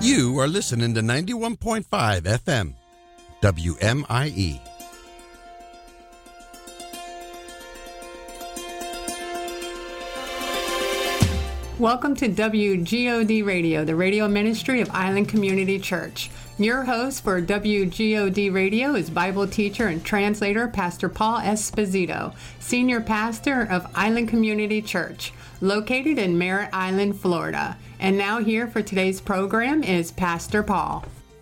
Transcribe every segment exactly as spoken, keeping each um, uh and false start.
You are listening to ninety-one point five F M, W M I E. Welcome to W G O D Radio, the radio ministry of Island Community Church. Your host for W G O D Radio is Bible teacher and translator Pastor Paul Esposito, senior pastor of Island Community Church, located in Merritt Island, Florida. And now here for today's program is Pastor Paul.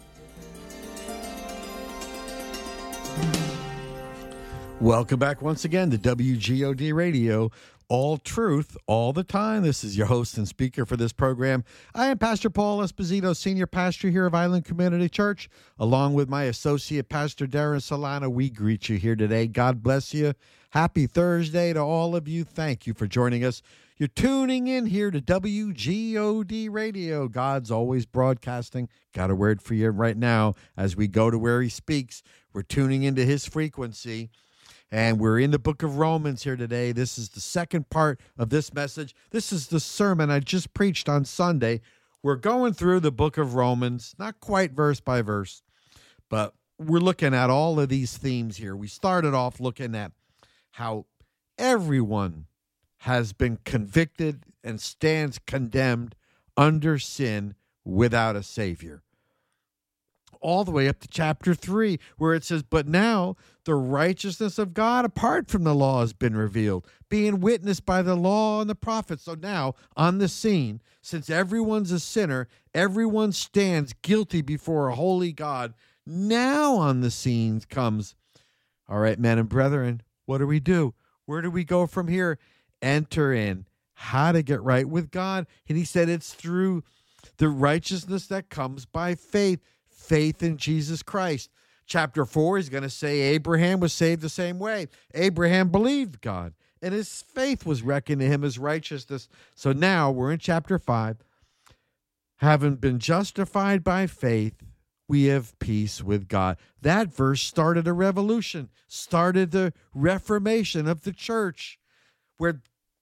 Welcome back once again to W G O D Radio. All truth, all the time. This is your host and speaker for this program. I am Pastor Paul Esposito, senior pastor here of Island Community Church, along with my associate pastor Darren Solano. We greet you here today. God bless you. Happy Thursday to all of you. Thank you for joining us. You're tuning in here to W G O D Radio. God's always broadcasting. Got a word for you right now as we go to where he speaks. We're tuning into his frequency. And we're in the book of Romans here today. This is the second part of this message. This is the sermon I just preached on Sunday. We're going through the book of Romans, not quite verse by verse, but we're looking at all of these themes here. We started off looking at how everyone has been convicted and stands condemned under sin without a Savior. All the way up to chapter three, where it says, but now the righteousness of God apart from the law has been revealed, being witnessed by the law and the prophets. So now, on the scene, since everyone's a sinner, everyone stands guilty before a holy God. Now on the scene comes, all right, men and brethren, what do we do? Where do we go from here? Enter in. How to get right with God. And he said it's through the righteousness that comes by faith. Faith in Jesus Christ. Chapter four, he's going to say Abraham was saved the same way. Abraham believed God, and his faith was reckoned to him as righteousness. So now we're in chapter five. Having been justified by faith, we have peace with God. That verse started a revolution, started the reformation of the church, where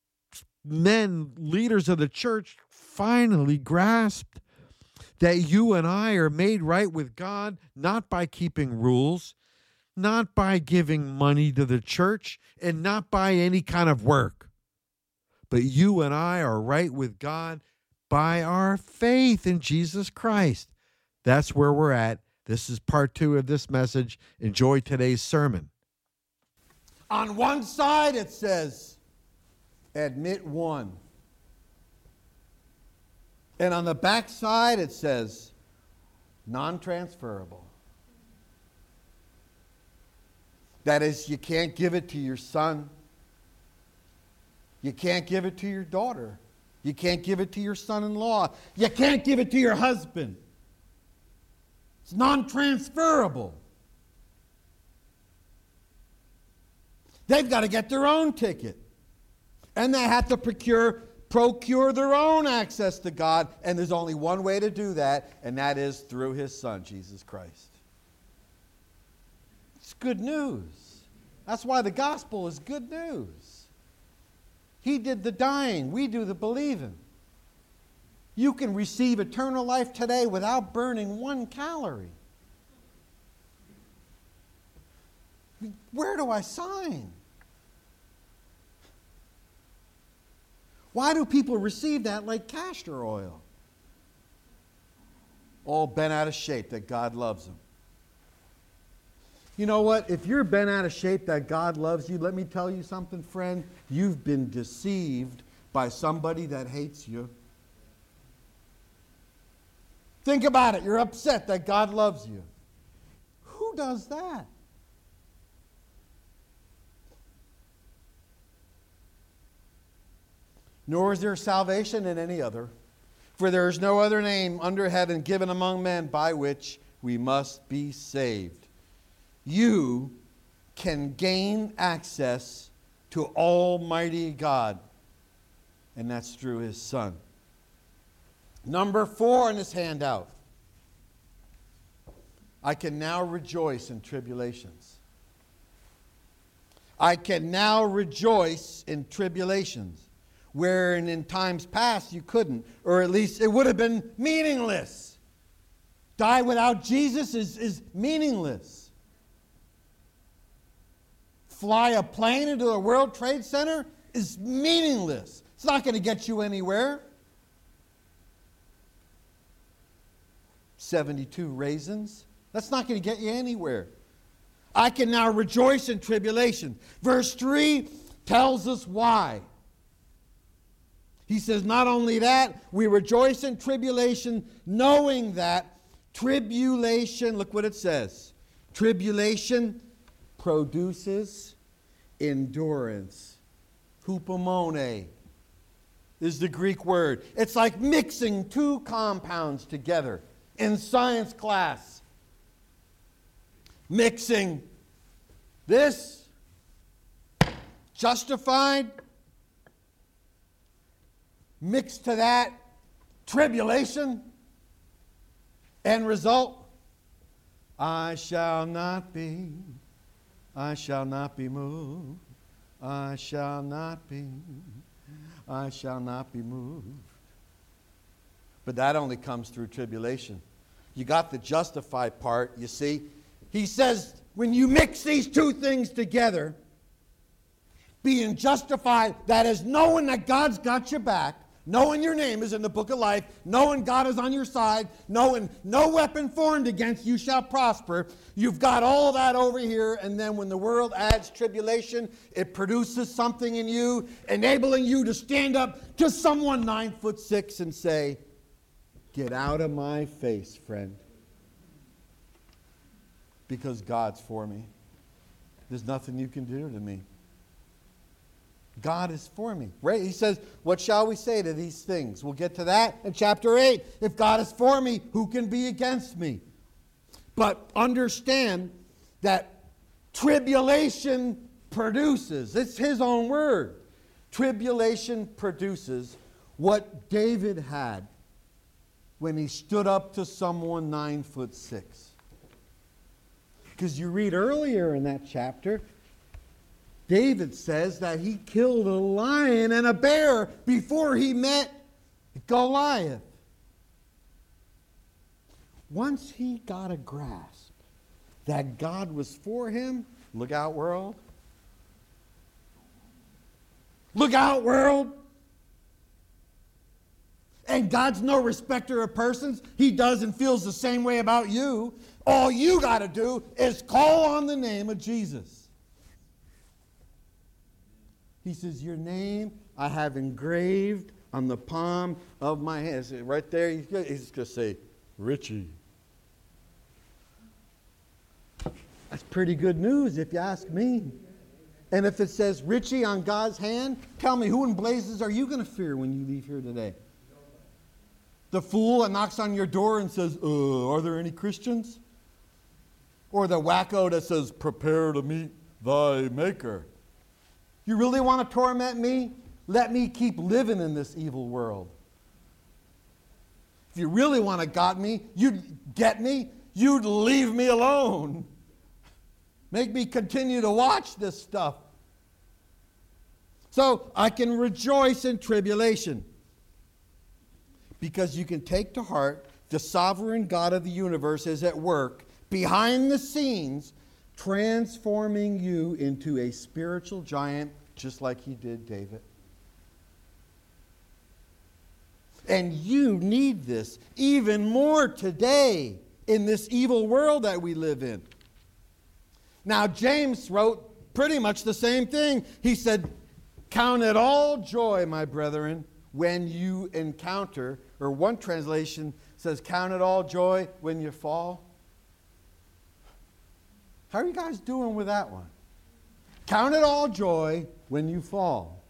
men, leaders of the church, finally grasped that you and I are made right with God, not by keeping rules, not by giving money to the church, and not by any kind of work. But you and I are right with God by our faith in Jesus Christ. That's where we're at. This is part two of this message. Enjoy today's sermon. On one side it says, admit one. And on the back side, it says, non-transferable. That is, you can't give it to your son. You can't give it to your daughter. You can't give it to your son-in-law. You can't give it to your husband. It's non-transferable. They've got to get their own ticket. And they have to procure procure their own access to God, and there's only one way to do that, and that is through his son, Jesus Christ. It's good news. That's why the gospel is good news. He did the dying, we do the believing. You can receive eternal life today without burning one calorie. Where do I sign? Why do people receive that like castor oil? All bent out of shape that God loves them. You know what? If you're bent out of shape that God loves you, let me tell you something, friend. You've been deceived by somebody that hates you. Think about it. You're upset that God loves you. Who does that? Nor is there salvation in any other. For there is no other name under heaven given among men by which we must be saved. You can gain access to Almighty God, and that's through his Son. Number four in this handout. I can now rejoice in tribulations. I can now rejoice in tribulations. Wherein in times past you couldn't, or at least it would have been meaningless. Die without Jesus is, is meaningless. Fly a plane into the World Trade Center is meaningless. It's not going to get you anywhere. seventy-two raisins, that's not going to get you anywhere. I can now rejoice in tribulation. Verse three tells us why. He says, not only that, we rejoice in tribulation, knowing that tribulation, look what it says, tribulation produces endurance. Hupomone is the Greek word. It's like mixing two compounds together in science class. Mixing this, justified, mixed to that, tribulation, end result, I shall not be, I shall not be moved, I shall not be, I shall not be moved. But that only comes through tribulation. You got the justified part, you see. He says, when you mix these two things together, being justified, that is knowing that God's got your back, knowing your name is in the book of life, knowing God is on your side, knowing no weapon formed against you shall prosper. You've got all that over here, and then when the world adds tribulation, it produces something in you, enabling you to stand up to someone nine foot six and say, get out of my face, friend. Because God's for me. There's nothing you can do to me. God is for me. Right? He says, what shall we say to these things? We'll get to that in chapter eight. If God is for me, who can be against me? But understand that tribulation produces, it's his own word. Tribulation produces what David had when he stood up to someone nine foot six. Because you read earlier in that chapter, David says that he killed a lion and a bear before he met Goliath. Once he got a grasp that God was for him, look out, world. Look out, world. And God's no respecter of persons. He does and feels the same way about you. All you got to do is call on the name of Jesus. He says, your name I have engraved on the palm of my hand. Right there, he's going to say, Richie. That's pretty good news if you ask me. And if it says Richie on God's hand, tell me, who in blazes are you going to fear when you leave here today? The fool that knocks on your door and says, uh, are there any Christians? Or the wacko that says, prepare to meet thy maker. You really want to torment me? Let me keep living in this evil world. If you really want to got me, you'd get me, you'd leave me alone. Make me continue to watch this stuff. So I can rejoice in tribulation. Because you can take to heart the sovereign God of the universe is at work behind the scenes, transforming you into a spiritual giant, just like he did David. And you need this even more today in this evil world that we live in. Now, James wrote pretty much the same thing. He said, count it all joy, my brethren, when you encounter, or one translation says, count it all joy when you fall. How are you guys doing with that one? Count it all joy when you fall.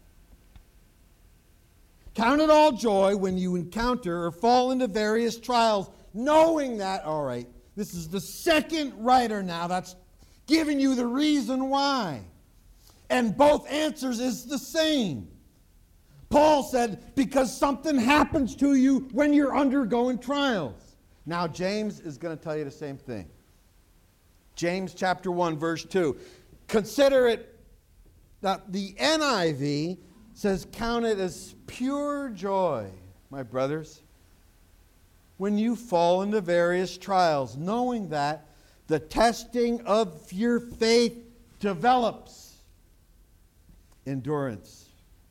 Count it all joy when you encounter or fall into various trials, knowing that, all right, this is the second writer now that's giving you the reason why. And both answers is the same. Paul said, because something happens to you when you're undergoing trials. Now, James is going to tell you the same thing. James chapter one, verse two. Consider it, now the N I V says, count it as pure joy, my brothers. when you fall into various trials, knowing that the testing of your faith develops endurance.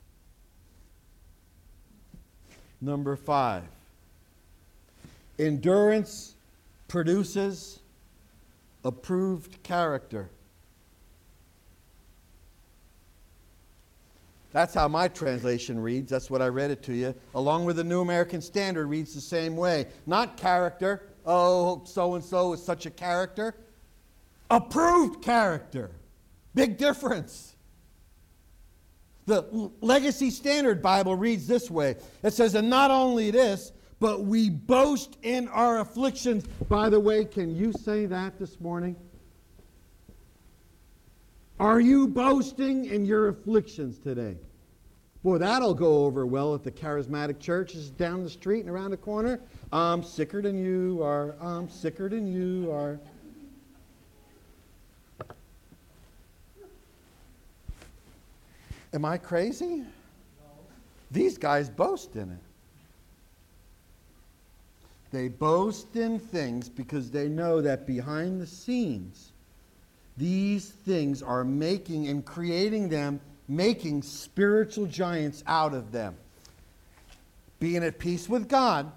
Number five, endurance produces approved character. That's how my translation reads. That's what I read it to you. Along with the New American Standard reads the same way. Not character. Oh, so-and-so is such a character. Approved character. Big difference. The Legacy Standard Bible reads this way. It says, and not only this, but we boast in our afflictions. By the way, can you say that this morning? Are you boasting in your afflictions today? Boy, that'll go over well at the charismatic churches down the street and around the corner. I'm sicker than you are. I'm sicker than you are. Am I crazy? No. These guys boast in it. They boast in things because they know that behind the scenes, these things are making and creating them, making spiritual giants out of them. Being at peace with God,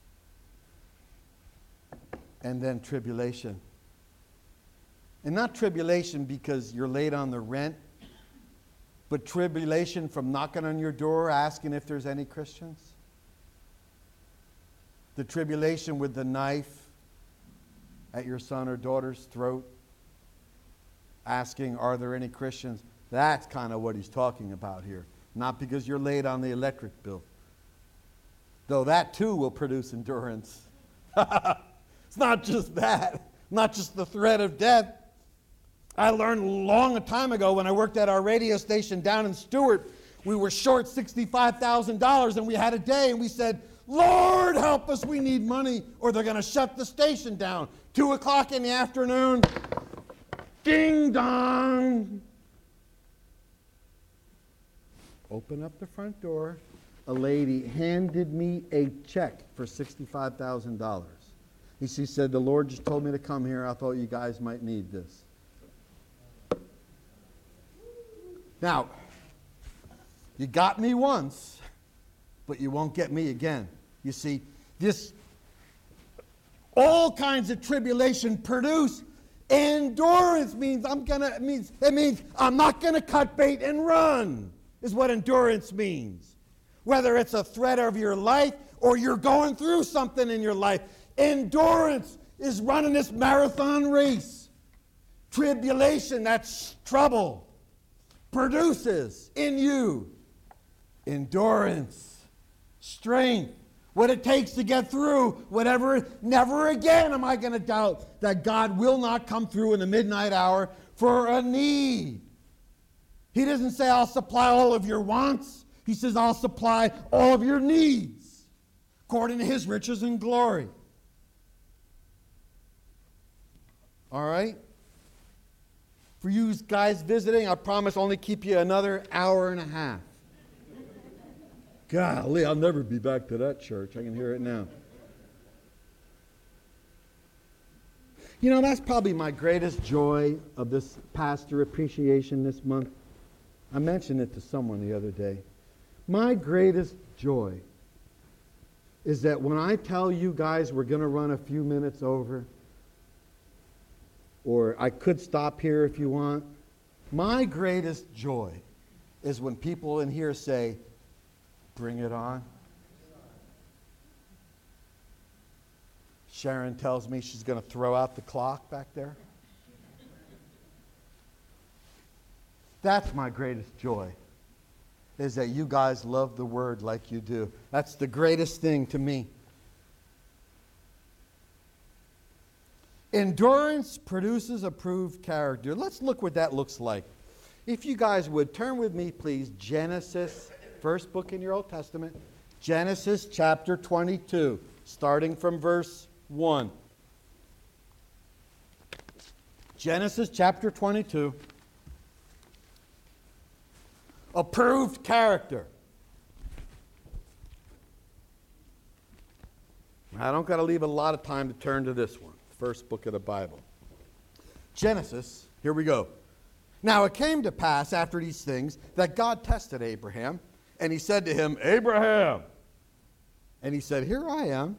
and then tribulation. And not tribulation because you're late on the rent, but tribulation from knocking on your door asking if there's any Christians. The tribulation with the knife at your son or daughter's throat, asking, are there any Christians? That's kind of what he's talking about here. Not because you're late on the electric bill. Though that too will produce endurance. It's not just that. Not just the threat of death. I learned long a time ago when I worked at our radio station down in Stewart, we were short sixty-five thousand dollars and we had a day and we said, Lord help us, we need money or they're going to shut the station down. Two o'clock in the afternoon, ding dong. Open up the front door. A lady handed me a check for sixty-five thousand dollars. She said, the Lord just told me to come here. I thought you guys might need this. Now, you got me once, but you won't get me again. You see, this, all kinds of tribulation produce endurance. Means I'm gonna means it means I'm not gonna cut bait and run, is what endurance means. Whether it's a threat of your life or you're going through something in your life, endurance is running this marathon race. Tribulation, that's trouble, produces in you endurance, strength, what it takes to get through whatever. Never again am I going to doubt that God will not come through in the midnight hour for a need. He doesn't say, I'll supply all of your wants. He says, I'll supply all of your needs according to his riches and glory. All right? For you guys visiting, I promise only keep you another hour and a half. Golly, I'll never be back to that church. I can hear it now. You know, that's probably my greatest joy of this pastor appreciation this month. I mentioned it to someone the other day. My greatest joy is that when I tell you guys we're going to run a few minutes over, or I could stop here if you want, my greatest joy is when people in here say, bring it on. Sharon tells me she's going to throw out the clock back there. That's my greatest joy, is that you guys love the word like you do. That's the greatest thing to me. Endurance produces approved character. Let's look what that looks like. If you guys would turn with me, please, Genesis, first book in your Old Testament, Genesis chapter twenty-two, starting from verse one. Genesis chapter twenty-two. Approved character. I don't got to leave a lot of time to turn to this one, first book of the Bible. Genesis, here we go. Now it came to pass after these things that God tested Abraham, and he said to him, Abraham. And he said, here I am.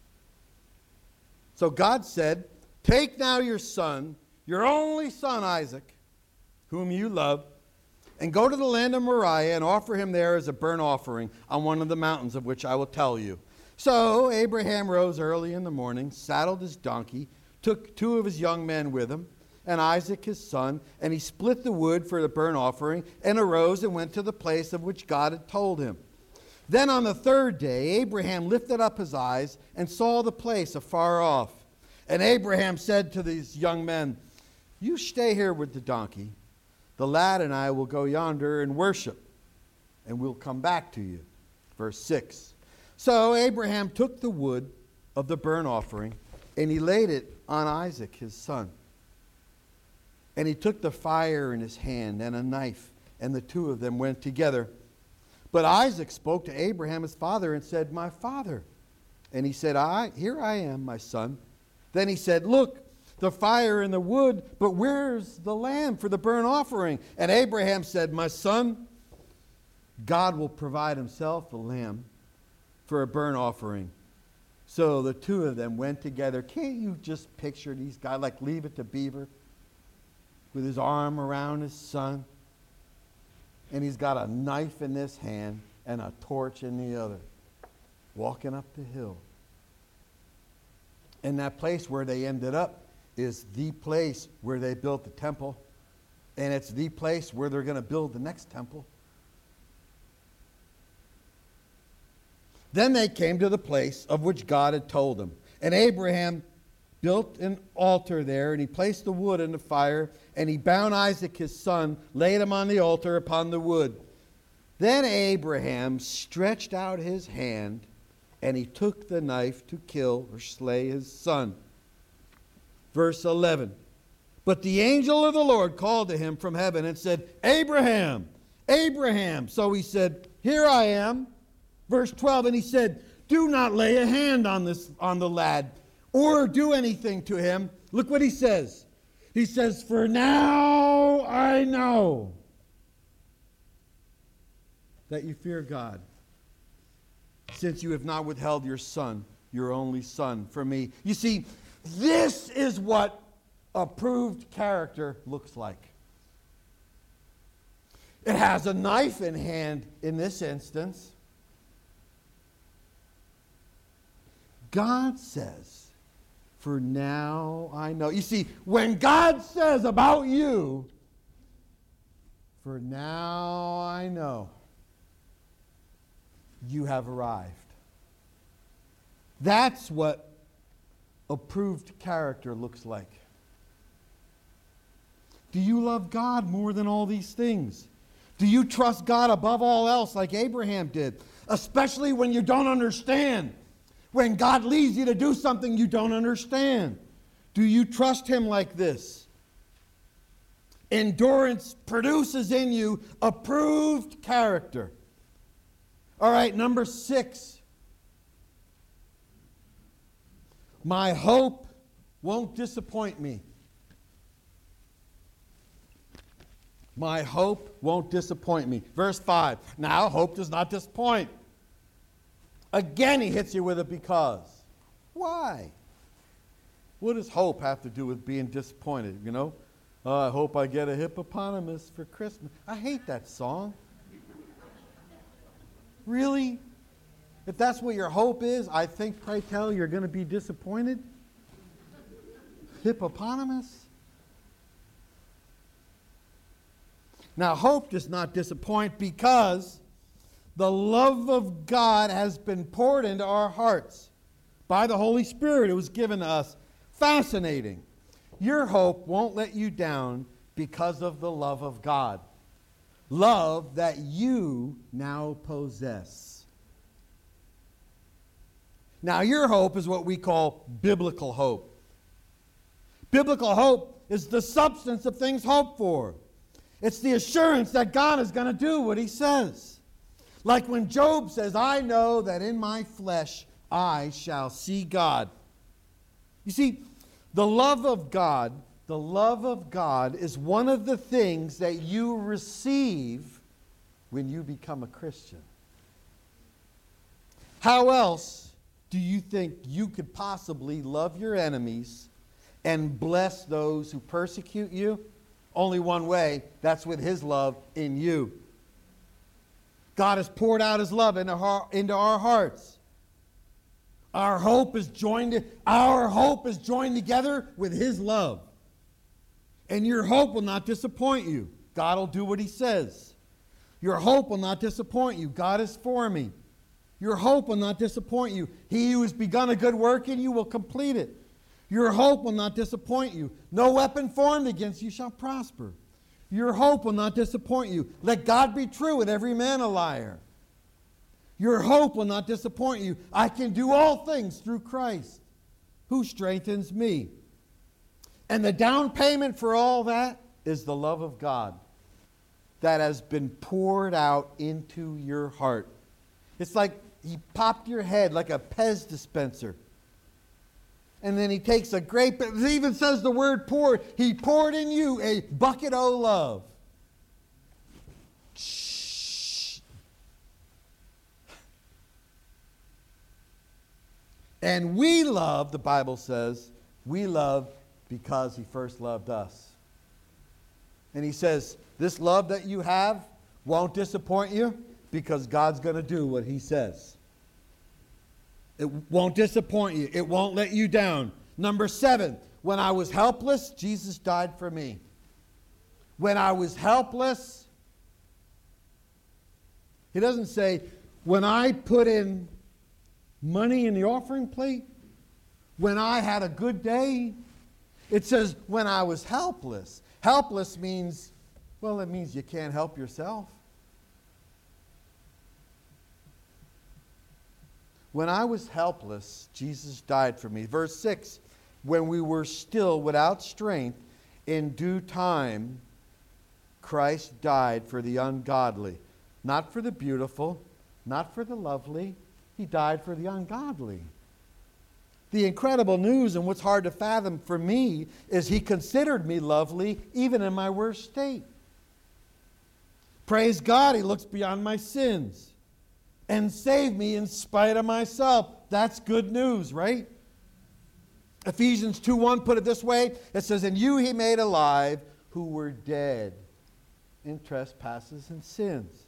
So God said, take now your son, your only son Isaac, whom you love, and go to the land of Moriah and offer him there as a burnt offering on one of the mountains of which I will tell you. So Abraham rose early in the morning, saddled his donkey, took two of his young men with him, and Isaac his son, and he split the wood for the burnt offering, and arose and went to the place of which God had told him. Then on the third day Abraham lifted up his eyes and saw the place afar off. And Abraham said to these young men, you stay here with the donkey. The lad and I will go yonder and worship, and we'll come back to you. Verse six. So Abraham took the wood of the burnt offering, and he laid it on Isaac his son. And he took the fire in his hand and a knife, and the two of them went together. But Isaac spoke to Abraham his father and said, my father. And he said, I, here I am, my son. Then he said, look, the fire and the wood, but where's the lamb for the burnt offering? And Abraham said, my son, God will provide himself a lamb for a burnt offering. So the two of them went together. Can't you just picture these guys like Leave It to Beaver with his arm around his son? And he's got a knife in this hand and a torch in the other, walking up the hill. And that place where they ended up is the place where they built the temple. And it's the place where they're going to build the next temple. Then they came to the place of which God had told them. And Abraham built an altar there, and he placed the wood in the fire, and he bound Isaac his son, laid him on the altar upon the wood. Then Abraham stretched out his hand, and he took the knife to kill or slay his son. Verse eleven. But the angel of the Lord called to him from heaven and said, Abraham, Abraham. So he said, here I am. Verse twelve, and he said, do not lay a hand on this on the lad, or do anything to him. Look what he says. He says, for now I know that you fear God, since you have not withheld your son, your only son, from me. You see, this is what approved character looks like. It has a knife in hand in this instance. God says, for now I know. You see, when God says about you, for now I know, you have arrived. That's what approved character looks like. Do you love God more than all these things? Do you trust God above all else like Abraham did? Especially when you don't understand. When God leads you to do something you don't understand. Do you trust him like this? Endurance produces in you approved character. All right, number six. My hope won't disappoint me. My hope won't disappoint me. Verse five. Now, hope does not disappoint. Again, he hits you with a because. Why? What does hope have to do with being disappointed, you know? Oh, I hope I get a hippopotamus for Christmas. I hate that song. Really? If that's what your hope is, I think, pray tell, you're going to be disappointed? Hippopotamus? Now, hope does not disappoint because the love of God has been poured into our hearts by the Holy Spirit. It was given to us. Fascinating. Your hope won't let you down because of the love of God. Love that you now possess. Now, your hope is what we call biblical hope. Biblical hope is the substance of things hoped for. It's the assurance that God is going to do what he says. Like when Job says, I know that in my flesh I shall see God. You see, the love of God, the love of God is one of the things that you receive when you become a Christian. How else do you think you could possibly love your enemies and bless those who persecute you? Only one way, that's with His love in you. God has poured out His love into our, into our hearts. Our hope is joined, our hope is joined together with His love. And your hope will not disappoint you. God will do what He says. Your hope will not disappoint you. God is for me. Your hope will not disappoint you. He who has begun a good work in you will complete it. Your hope will not disappoint you. No weapon formed against you shall prosper. Your hope will not disappoint you. Let God be true and every man a liar. Your hope will not disappoint you. I can do all things through Christ, who strengthens me. And the down payment for all that is the love of God that has been poured out into your heart. It's like He popped your head like a Pez dispenser. And then He takes a great, it even says the word poured. He poured in you a bucket of love. Shh. And we love, the Bible says, we love because He first loved us. And He says, this love that you have won't disappoint you because God's going to do what He says. It won't disappoint you. It won't let you down. Number seven, when I was helpless, Jesus died for me. When I was helpless, He doesn't say, when I put in money in the offering plate, when I had a good day. It says, when I was helpless. Helpless means, well, it means you can't help yourself. When I was helpless, Jesus died for me. Verse six, when we were still without strength, in due time, Christ died for the ungodly. Not for the beautiful, not for the lovely. He died for the ungodly. The incredible news, and what's hard to fathom for me, is He considered me lovely even in my worst state. Praise God, He looks beyond my sins and saved me in spite of myself. That's good news, right? Ephesians two one put it this way. It says, and you He made alive who were dead in trespasses and sins.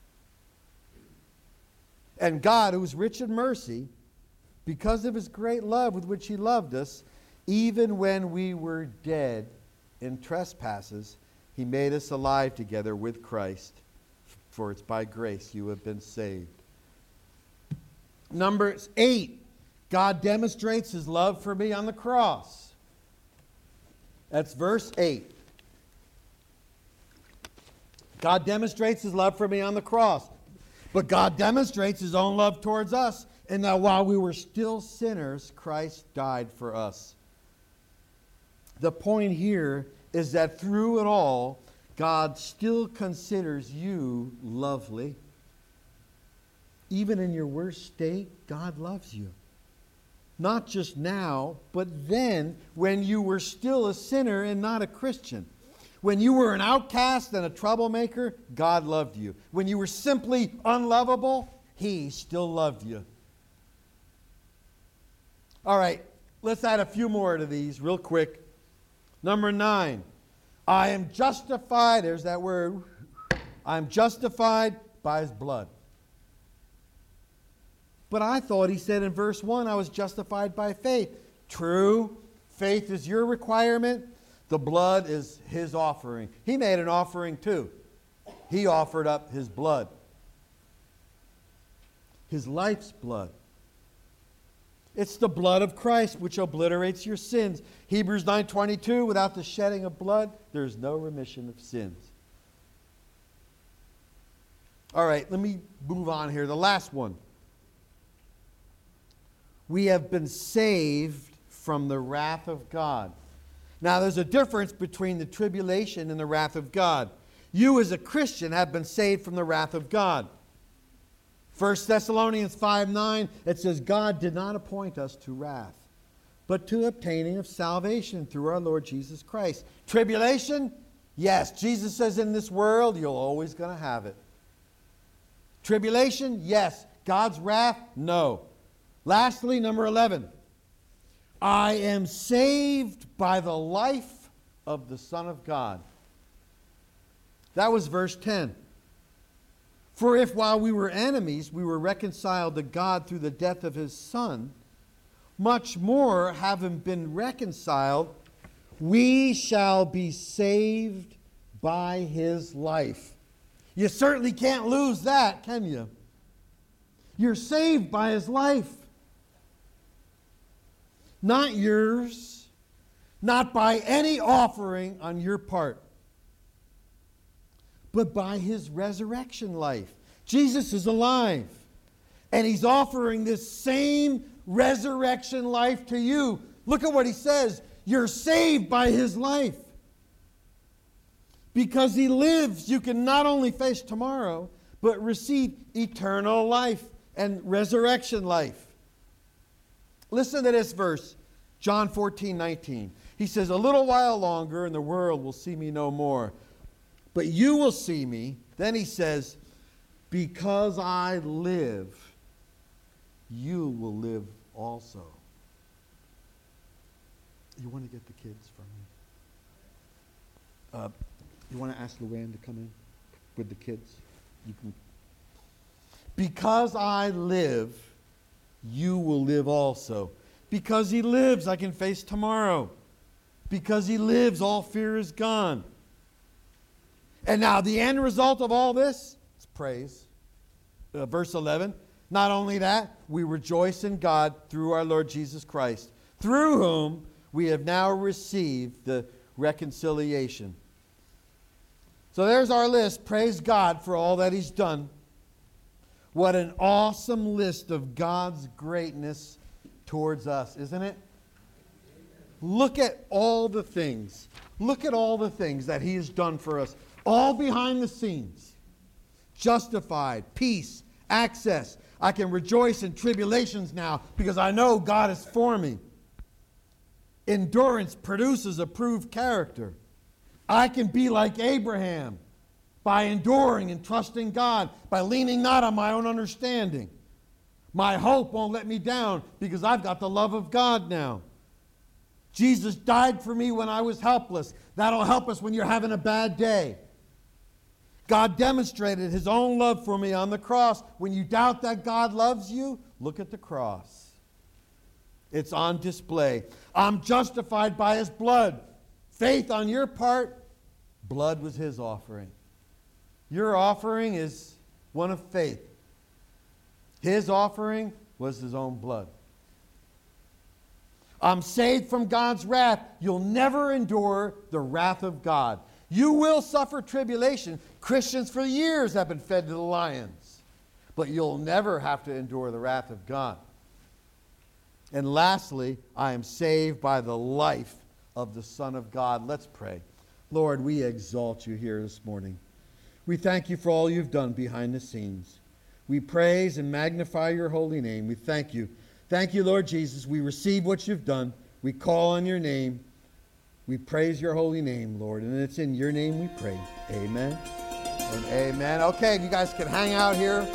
And God, who is rich in mercy, because of His great love with which He loved us, even when we were dead in trespasses, He made us alive together with Christ. For it's by grace you have been saved. Number eight, God demonstrates His love for me on the cross. That's verse eight. God demonstrates His love for me on the cross. But God demonstrates His own love towards us. And that while we were still sinners, Christ died for us. The point here is that through it all, God still considers you lovely. Even in your worst state, God loves you. Not just now, but then when you were still a sinner and not a Christian. When you were an outcast and a troublemaker, God loved you. When you were simply unlovable, He still loved you. All right, let's add a few more to these real quick. Number nine, I am justified, there's that word, I am justified by His blood. But I thought He said in verse one, I was justified by faith. True, faith is your requirement. The blood is His offering. He made an offering too. He offered up His blood. His life's blood. It's the blood of Christ which obliterates your sins. Hebrews nine twenty-two, without the shedding of blood, there is no remission of sins. All right, let me move on here. The last one. We have been saved from the wrath of God. Now, there's a difference between the tribulation and the wrath of God. You as a Christian have been saved from the wrath of God. First Thessalonians five nine, it says, God did not appoint us to wrath, but to obtaining of salvation through our Lord Jesus Christ. Tribulation? Yes. Jesus says in this world, you're always going to have it. Tribulation? Yes. God's wrath? No. Lastly, number eleven. I am saved by the life of the Son of God. That was verse ten. For if while we were enemies, we were reconciled to God through the death of His Son, much more, having been reconciled, we shall be saved by His life. You certainly can't lose that, can you? You're saved by His life. Not yours, not by any offering on your part, but by His resurrection life. Jesus is alive, and He's offering this same resurrection life to you. Look at what He says. You're saved by His life. Because He lives, you can not only face tomorrow, but receive eternal life and resurrection life. Listen to this verse, John fourteen nineteen. He says, a little while longer and the world will see me no more, but you will see me. Then He says, because I live, you will live also. You want to get the kids from me? Uh, you want to ask Luann to come in with the kids? You can. Because I live, you will live also. Because He lives, I can face tomorrow. Because He lives, all fear is gone. And now the end result of all this is praise. Uh, verse eleven. Not only that, we rejoice in God through our Lord Jesus Christ, through whom we have now received the reconciliation. So there's our list. Praise God for all that He's done. What an awesome list of God's greatness towards us, isn't it? Look at all the things. Look at all the things that He has done for us. All behind the scenes. Justified, peace, access. I can rejoice in tribulations now because I know God is for me. Endurance produces approved character. I can be like Abraham by enduring and trusting God, by leaning not on my own understanding. My hope won't let me down because I've got the love of God now. Jesus died for me when I was helpless. That'll help us when you're having a bad day. God demonstrated His own love for me on the cross. When you doubt that God loves you, look at the cross. It's on display. I'm justified by His blood. Faith on your part, blood was His offering. Your offering is one of faith. His offering was His own blood. I'm saved from God's wrath. You'll never endure the wrath of God. You will suffer tribulation. Christians for years have been fed to the lions. But you'll never have to endure the wrath of God. And lastly, I am saved by the life of the Son of God. Let's pray. Lord, we exalt You here this morning. We thank You for all You've done behind the scenes. We praise and magnify Your holy name. We thank You. Thank You, Lord Jesus. We receive what You've done. We call on Your name. We praise Your holy name, Lord. And it's in Your name we pray. Amen and amen. Okay, you guys can hang out here.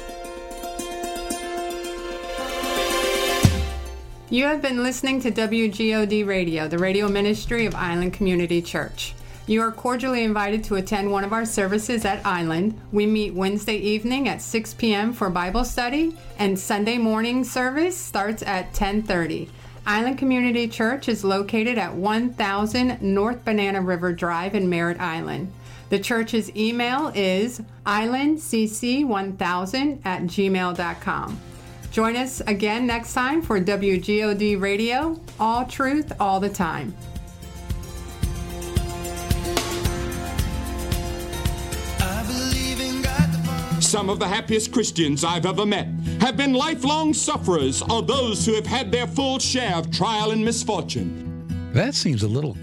You have been listening to W G O D Radio, the radio ministry of Island Community Church. You are cordially invited to attend one of our services at Island. We meet Wednesday evening at six p.m. for Bible study, and Sunday morning service starts at ten thirty. Island Community Church is located at one thousand North Banana River Drive in Merritt Island. The church's email is island c c one thousand at gmail dot com. Join us again next time for W G O D Radio, all truth, all the time. Some of the happiest Christians I've ever met have been lifelong sufferers or those who have had their full share of trial and misfortune. That seems a little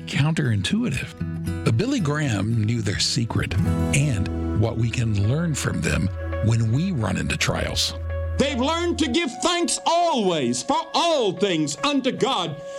counterintuitive. But Billy Graham knew their secret and what we can learn from them when we run into trials. They've learned to give thanks always for all things unto God